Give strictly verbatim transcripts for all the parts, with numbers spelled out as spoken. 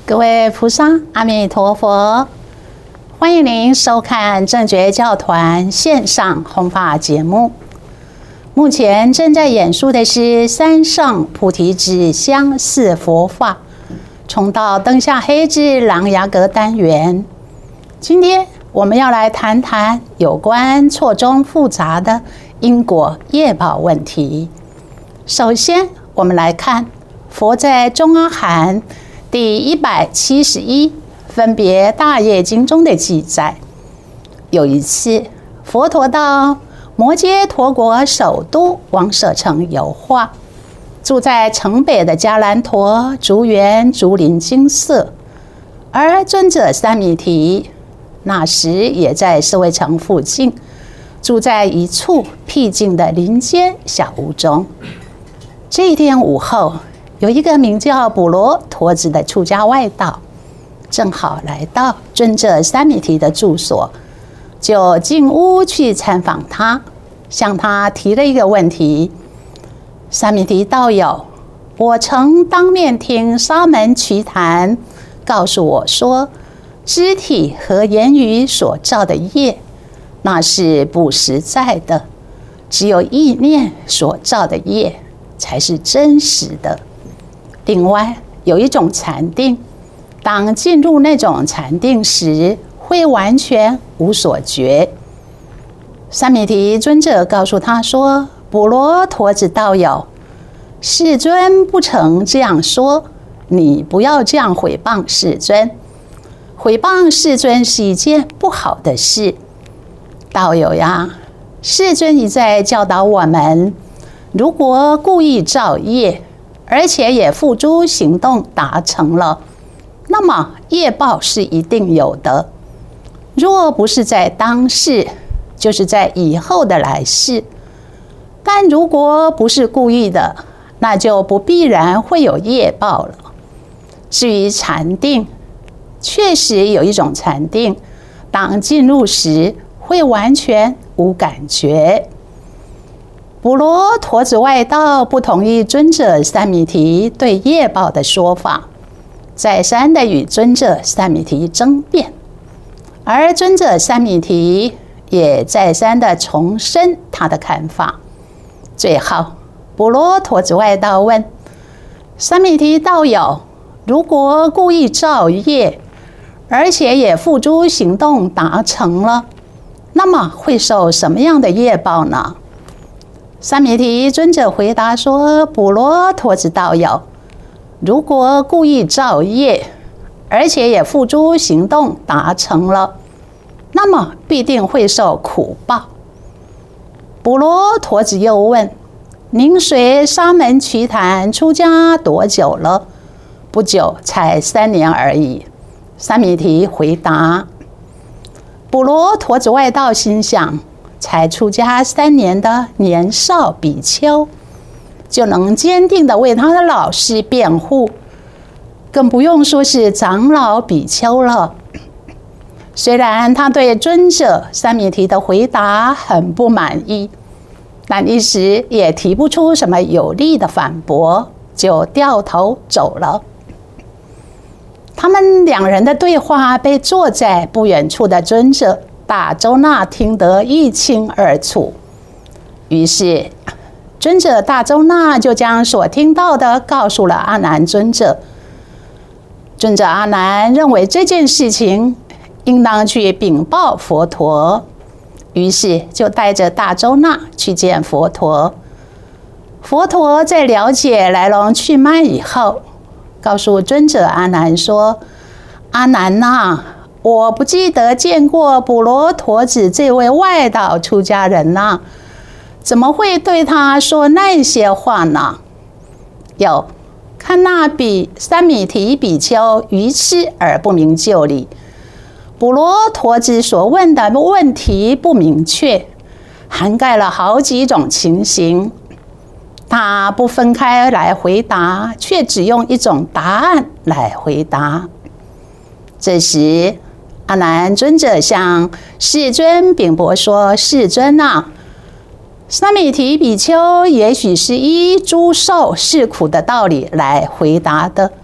各位菩萨，阿弥陀佛！欢迎您收看正觉教团线上弘法节目。目前正在演述的是三上菩提子相四佛法，重到灯下黑至琅琊阁单元。今天我们要来谈谈有关错综复杂的因果业报问题。首先，我们来看佛在中阿含第一百七十一分别大业经中的记载。有一次，佛陀到摩揭陀国首都王舍城游化，住在城北的迦兰陀竹园竹林精舍，而尊者三弥提那时也在舍卫城附近，住在一处僻静的林间小屋中。这一天午后，有一个名叫补罗陀子的出家外道，正好来到尊者三弥提的住所，就进屋去参访他，向他提了一个问题。三弥提道友，我曾当面听沙门瞿昙告诉我说，肢体和言语所造的业，那是不实在的，只有意念所造的业才是真实的。另外，有一种禅定，当进入那种禅定时，会完全无所觉。三弥提尊者告诉他说，补罗陀子道友，世尊不曾这样说，你不要这样毁谤世尊。毁谤世尊是一件不好的事。道友呀，世尊一再教导我们，如果故意造业，而且也付诸行动达成了，那么业报是一定有的。若不是在当世，就是在以后的来世。但如果不是故意的，那就不必然会有业报了。至于禅定，确实有一种禅定，当进入时会完全无感觉。补罗陀子外道不同意尊者三弥提对业报的说法，再三的与尊者三弥提争辩，而尊者三弥提也再三的重申他的看法。最后，补罗陀子外道问三弥提道友，如果故意造业，而且也付诸行动达成了，那么会受什么样的业报呢？三弥提尊者回答说，补罗陀子道友，如果故意造业，而且也付诸行动达成了，那么必定会受苦报。补罗陀子又问，您随沙门瞿昙出家多久了？不久，才三年而已。三弥提回答。补罗陀子外道心想，才出家三年的年少比丘，就能坚定地为他的老师辩护，更不用说是长老比丘了。虽然他对尊者三弥提的回答很不满意，但一时也提不出什么有力的反驳，就掉头走了。他们两人的对话被坐在不远处的尊者大周那听得一清二楚，于是尊者大周那就将所听到的告诉了阿难尊者。尊者阿难认为这件事情应当去禀报佛陀，于是就带着大周那去见佛陀。佛陀在了解来龙去脉以后，告诉尊者阿难说，阿难啊，我不记得见过补罗陀子这位外道出家人啊，怎么会对他说那些话呢？有，看那比三弥提比丘愚痴而不明就里，补罗陀子所问的问题不明确，涵盖了好几种情形，他不分开来回答，却只用一种答案来回答。这时，阿难尊者向世尊禀报说，世尊啊，三弥提比丘也许是依诸受是苦的道理来回答的，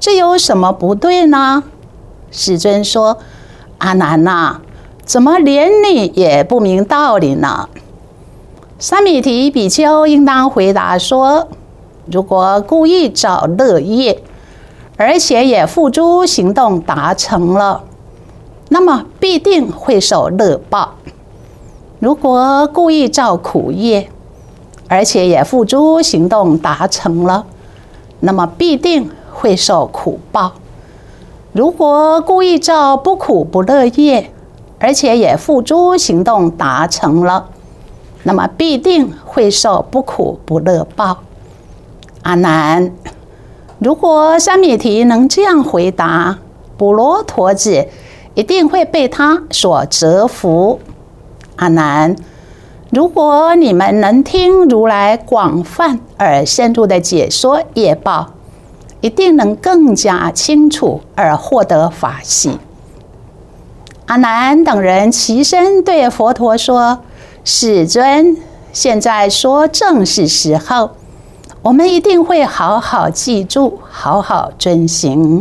这有什么不对呢？世尊说：阿难呐，怎么连你也不明道理呢？沙弥提比丘应当回答说：如果故意造乐业，而且也付诸行动达成了，那么必定会受乐报；如果故意造苦业，而且也付诸行动达成了，那么必定会受苦报；如果故意造不苦不乐业，而且也付诸行动达成了，那么必定会受不苦不乐报。阿难，如果沙弥提能这样回答，补罗陀子一定会被他所折服。阿难，如果你们能听如来广泛而深入的解说业报，一定能更加清楚而获得法喜。阿难等人齐声对佛陀说：世尊，现在说正是时候，我们一定会好好记住，好好遵行。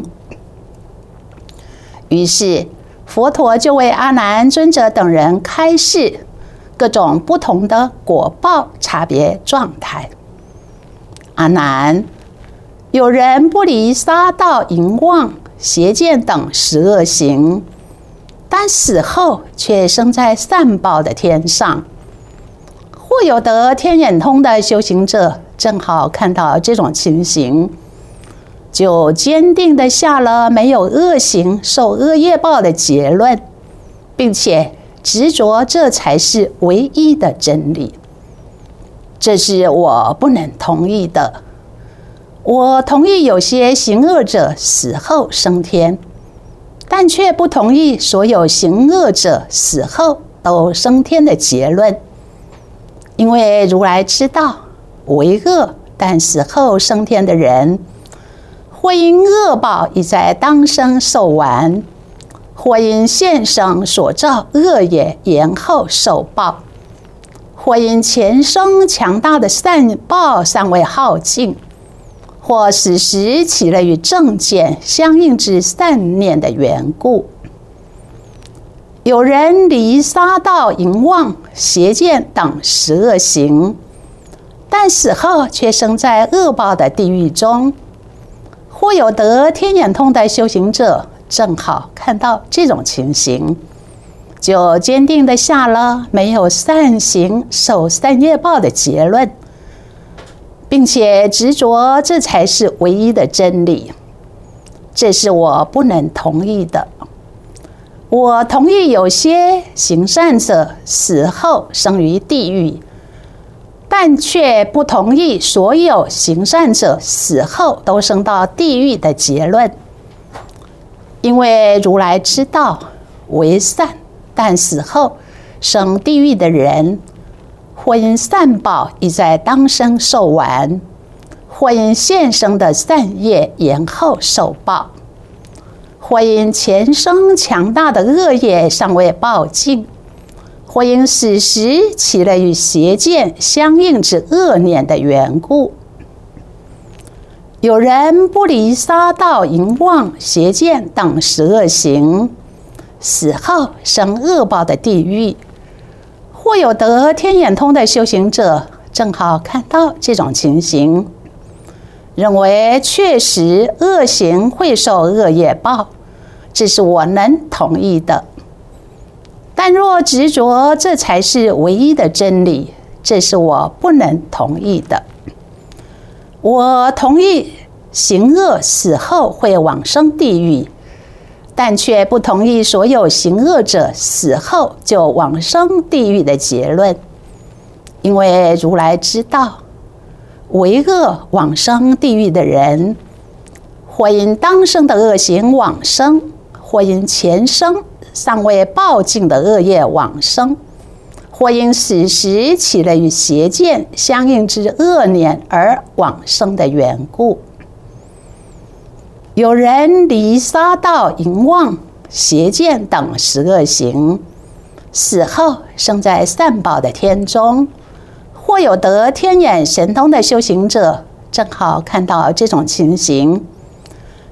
于是佛陀就为阿难尊者等人开示各种不同的果报差别状态。阿难，有人不离杀盗淫妄邪见等十恶行，但死后却生在善报的天上。或有得天眼通的修行者正好看到这种情形，就坚定地下了没有恶行受恶业报的结论，并且执着这才是唯一的真理。这是我不能同意的。我同意有些行恶者死后升天，但却不同意所有行恶者死后都升天的结论。因为如来知道，为恶但死后升天的人，或因恶报已在当生受完，或因现生所造恶业延后受报，或因前生强大的善报尚未耗尽，或死时起了与正见相应之善念的缘故。有人离杀盗淫妄邪见等十恶行，但死后却生在恶报的地狱中。或有得天眼通的修行者正好看到这种情形，就坚定地下了没有善行受善业报的结论，并且执着这才是唯一的真理。这是我不能同意的。我同意有些行善者死后生于地狱，但却不同意所有行善者死后都升到地狱的结论。因为如来知道，为善但死后生地狱的人，或因善报已在当生受完，或因现生的善业延后受报，或因前生强大的恶业尚未报尽，或因死时起了与邪见相应之恶念的缘故。有人不离杀盗淫妄邪见等十恶行，死后生恶报的地狱。或有得天眼通的修行者正好看到这种情形，认为确实恶行会受恶业报，这是我能同意的。但若执着这才是唯一的真理，这是我不能同意的。我同意行恶死后会往生地狱，但却不同意所有行恶者死后就往生地狱的结论。因为如来知道，为恶往生地狱的人，或因当生的恶行往生，或因前生尚未报尽的恶业往生，或因死时起了与邪见相应之恶念而往生的缘故。有人离杀盗淫妄邪见等十恶行，死后生在善报的天中。或有得天眼神通的修行者正好看到这种情形，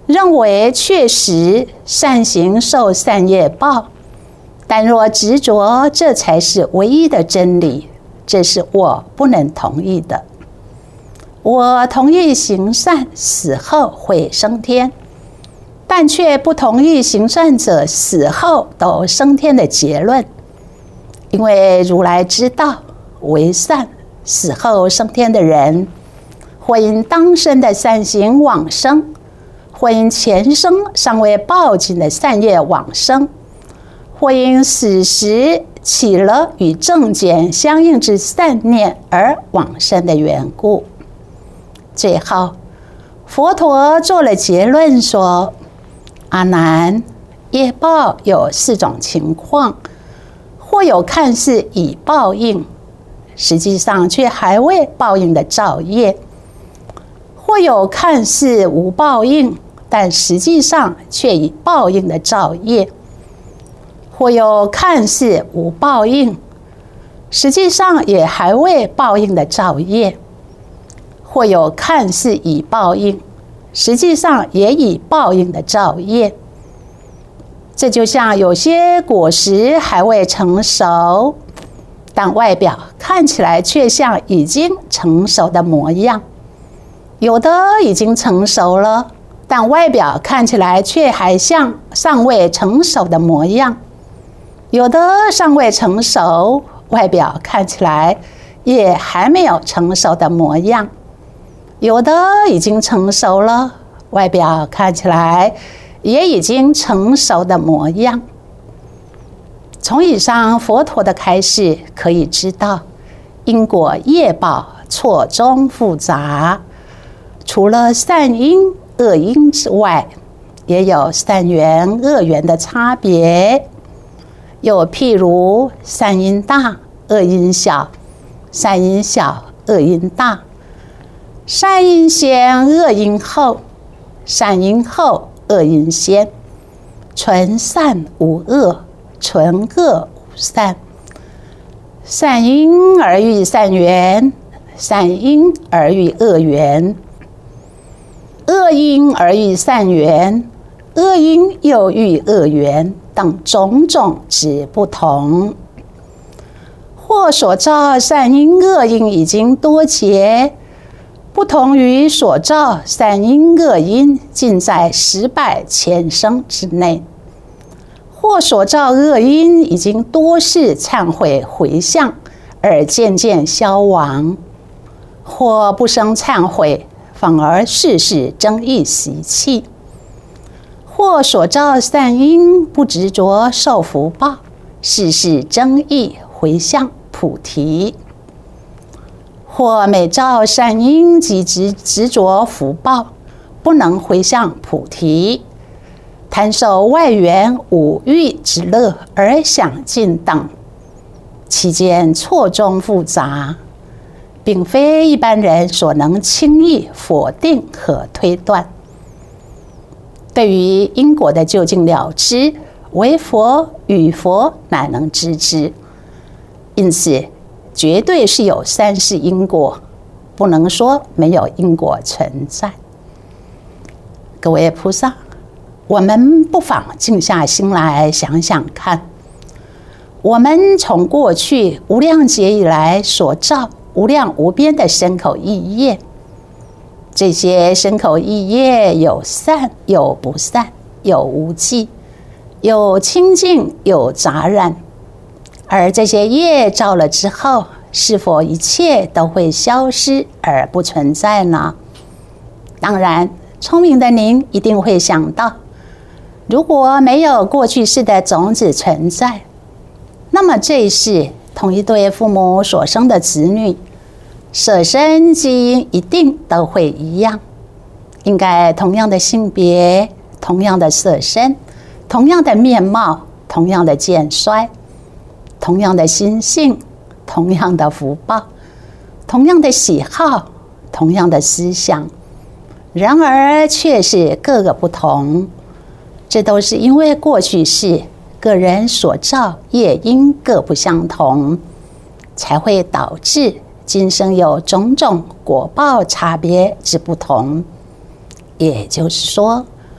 认为确实善行受善业报，但若执着这才是唯一的真理，这是我不能同意的。我同意行善死后会升天，但却不同意行善者死后都升天的结论。因为如来知道，为善死后升天的人，或因当生的善行往生，或因前生尚未报尽的善业往生，或因死时起了与正见相应之善念而往生的缘故。最后，佛陀做了结论说：阿难，业报有四种情况，或有看似已报应，实际上却还未报应的造业；或有看似无报应，但实际上却已报应的造业；或有看似无报应，实际上也还未报应的造业；或有看似已报应，实际上也已报应的造业。这就像有些果实还未成熟，但外表看起来却像已经成熟的模样；有的已经成熟了，但外表看起来却还像尚未成熟的模样；有的尚未成熟，外表看起来也还没有成熟的模样；有的已经成熟了，外表看起来也已经成熟的模样。从以上佛陀的开示可以知道，因果业报错综复杂，除了善因恶因之外，也有善缘恶缘的差别。又譬如善因大恶因小，善因小恶因大，善因先恶因后，善因后恶因先，纯善无恶，纯恶无善。善因而遇善缘，善因而遇恶缘，恶因而遇善缘，恶因又遇恶缘，等种种之不同。或所造善因恶因已经多劫，不同于所造善因恶因尽在十百千生之内；或所造恶因已经多世忏悔回向而渐渐消亡；或不生忏悔，反而世世争议习气；或所造善因不执着受福报，世世争议回向菩提；或每造善因即执执着福报，不能回向菩提，贪受外缘五欲之乐而享尽等，其间错综复杂，并非一般人所能轻易否定和推断。对于因果的究竟了知，唯佛与佛乃能知之。因此，绝对是有三世因果，不能说没有因果存在。各位菩萨，我们不妨静下心来想想看，我们从过去无量劫以来所造无量无边的身口意业，这些身口意业有善有不善，有无记，有清净有杂染。而这些业造了之后，是否一切都会消失而不存在呢？当然，聪明的您一定会想到，如果没有过去世的种子存在，那么这一世同一对父母所生的子女，舍身基因一定都会一样，应该同样的性别，同样的色身，同样的面貌，同样的健衰，同样的心性，同样的福报，同样的喜好，同样的思想，然而却是各个不同。这都是因为过去世个人所造业因各不相同，才会导致今生有种种果报差别之不同。也就是说，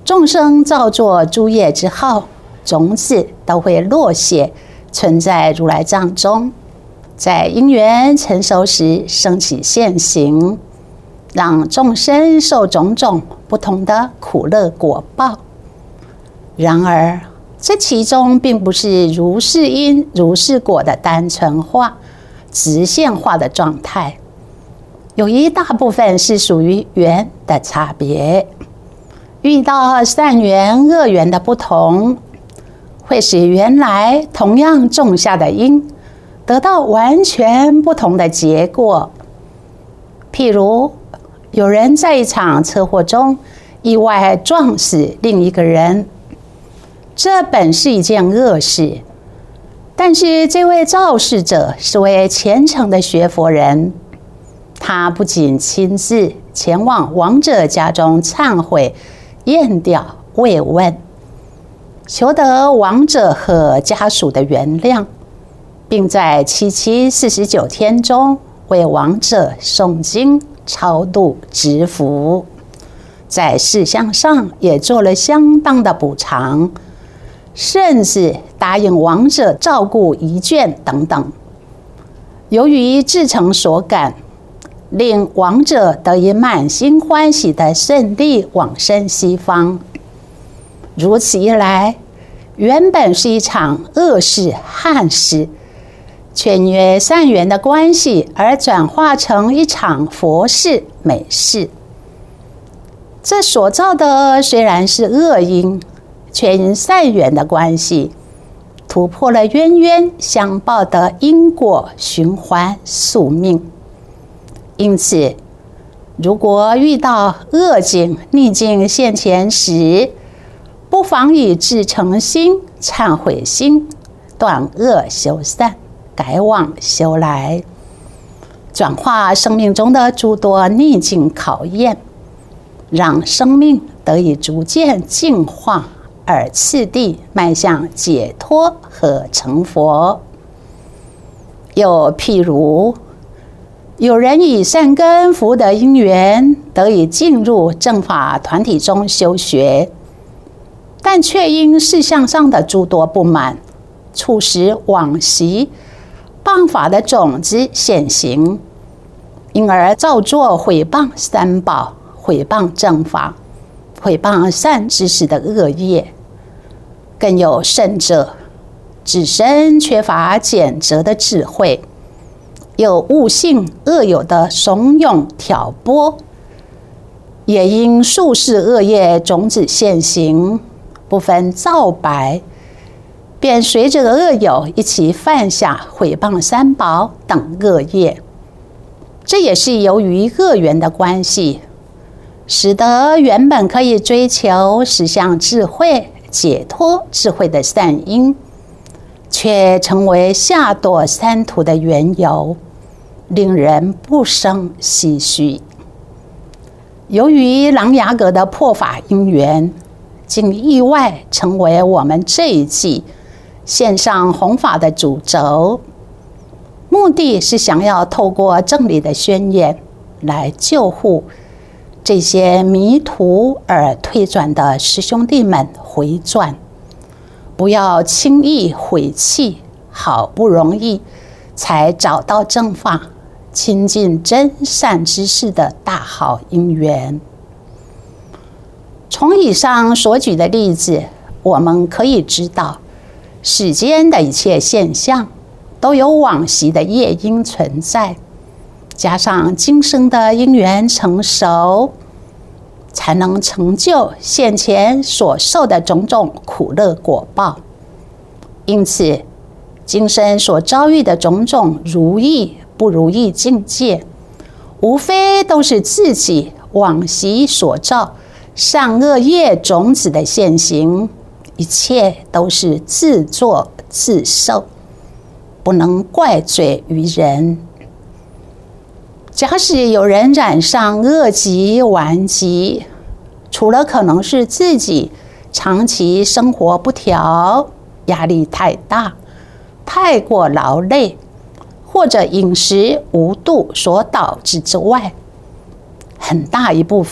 众生造作诸业之后，种子都会落谢，存在如来藏中，在因缘成熟时升起现行，让众生受种种不同的苦乐果报。然而这其中并不是如是因如是果的单纯化、直线化的状态，有一大部分是属于缘的差别。遇到善缘、恶缘的不同，会使原来同样种下的因得到完全不同的结果。譬如有人在一场车祸中意外撞死另一个人，这本是一件恶事，但是这位肇事者是位虔诚的学佛人，他不仅亲自前往亡者家中忏悔、验掉、慰问，求得亡者和家属的原谅，并在七七四十九天中为亡者诵经、超度、植福，在事项上也做了相当的补偿，甚至答应亡者照顾遗眷等等。由于至诚所感，令亡者得以满心欢喜地顺利往生西方。如此一来，原本是一场恶事憾事，却因为善缘的关系而转化成一场佛事美事。这所造的虽然是恶因，却因善缘的关系，突破了冤冤相报的因果循环宿命。因此，如果遇到恶境逆境现前时，不妨以至诚心、忏悔心，断恶修善，改往修来，转化生命中的诸多逆境考验，让生命得以逐渐净化，而次第迈向解脱和成佛。又譬如，有人以善根福德因缘得以进入正法团体中修学，但却因事项上的诸多不满，促使往昔谤法的种子现行，因而造作毁谤三宝、毁谤正法、毁谤善知识的恶业。更有甚者，自身缺乏检则的智慧，有悟性恶友的怂恿挑拨，也因数世恶业种子现行，不分皂白，便随着恶友一起犯下毁谤三宝等恶业。这也是由于恶缘的关系，使得原本可以追求实相智慧、解脱智慧的善因，却成为下堕三途的缘由，令人不胜唏嘘。由于琅琊阁的破法因缘，竟意外成为我们这一季线上弘法的主轴，目的是想要透过正理的宣言来救护这些迷途而退转的师兄弟们回转，不要轻易毁弃好不容易才找到正法、亲近真善之事的大好因缘。从以上所举的例子，我们可以知道，世间的一切现象都有往昔的业因存在，加上今生的因缘成熟，才能成就现前所受的种种苦乐果报。因此，今生所遭遇的种种如意不如意境界，无非都是自己往昔所造善恶业种子的现行，一切都是自作自受，不能怪罪于人。假使有人染上恶疾顽疾，除了可能是自己长期生活不调、压力太大、太过劳累，或者饮食无度所导致之外，很大一部分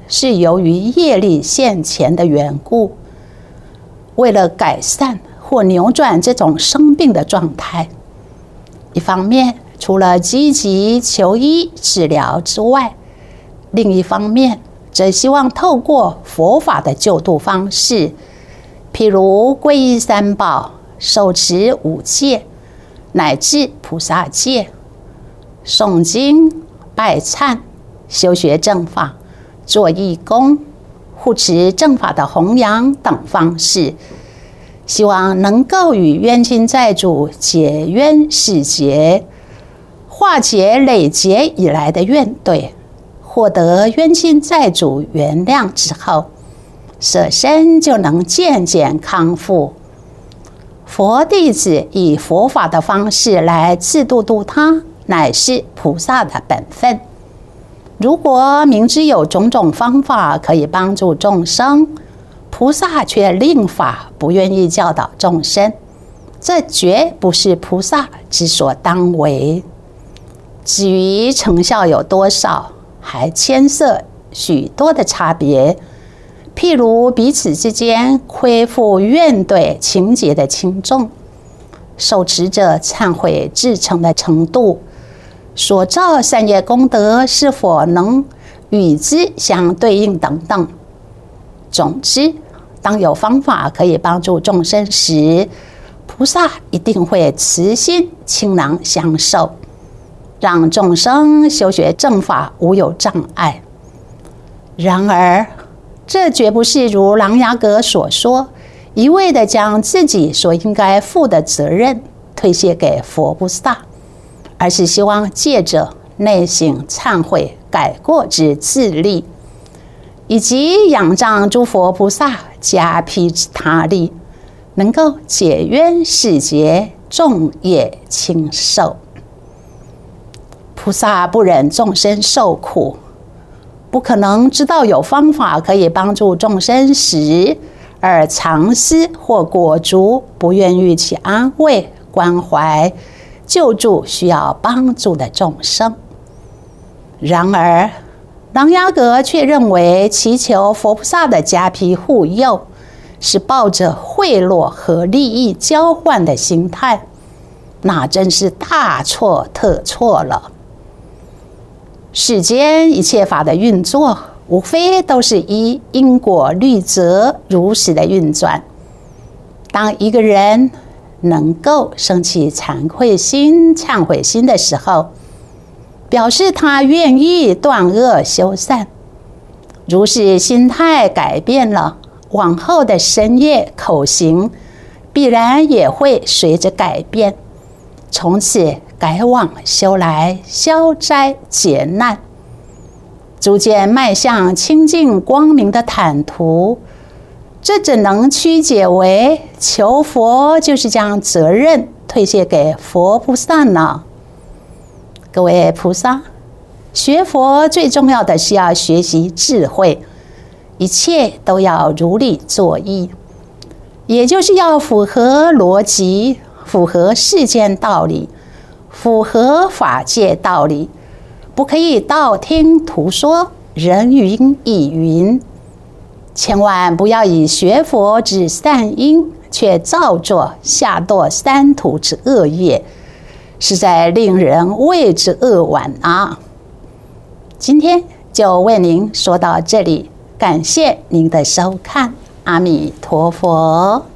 是由于业力现前的缘故。为了改善或扭转这种生病的状态，一方面除了积极求医治疗之外，另一方面则希望透过佛法的救度方式，譬如皈依三宝、受持五戒，乃至菩萨戒、诵经、拜忏、修学正法、做义工、护持正法的弘扬等方式，希望能够与冤亲债主解冤释结，化解累劫以来的怨怼，获得冤亲债主原谅之后，舍身就能渐渐康复。佛弟子以佛法的方式来自度度他，乃是菩萨的本分。如果明知有种种方法可以帮助众生，菩萨却令法不愿意教导众生，这绝不是菩萨之所当为。至于成效有多少，还牵涉许多的差别，譬如彼此之间恢复怨怼情结的轻重，受持者忏悔至诚的程度，所造善业功德是否能与之相对应等等。总之，当有方法可以帮助众生时，菩萨一定会慈心倾囊相授，让众生修学正法无有障碍。然而，这绝不是如琅琊阁所说，一味的将自己所应该负的责任推卸给佛菩萨，而是希望借着内省忏悔改过之自力，以及仰仗诸佛菩萨加披之他力，能够解冤释结，众业轻受。菩萨不忍众生受苦，不可能知道有方法可以帮助众生时，而藏私或裹足，不愿予其安慰、关怀、救助需要帮助的众生。然而，琅琊阁却认为祈求佛菩萨的加披护佑，是抱着贿赂和利益交换的心态，那真是大错特错了。世间一切法的运作，无非都是依因果律则如实的运转。当一个人能够生起惭愧心、忏悔心的时候，表示他愿意断恶修善。如是心态改变了，往后的身业口行必然也会随着改变，从此改往修来消灾解难，逐渐迈向清净光明的坦途。这怎能曲解为求佛就是将责任推卸给佛菩萨呢？各位菩萨，学佛最重要的是要学习智慧，一切都要如理作意，也就是要符合逻辑，符合世间道理，符合法界道理，不可以道听途说，人云亦云。千万不要以学佛之善因，却造作下堕三途之恶业，实在令人为之扼腕啊！今天就为您说到这里，感谢您的收看，阿弥陀佛。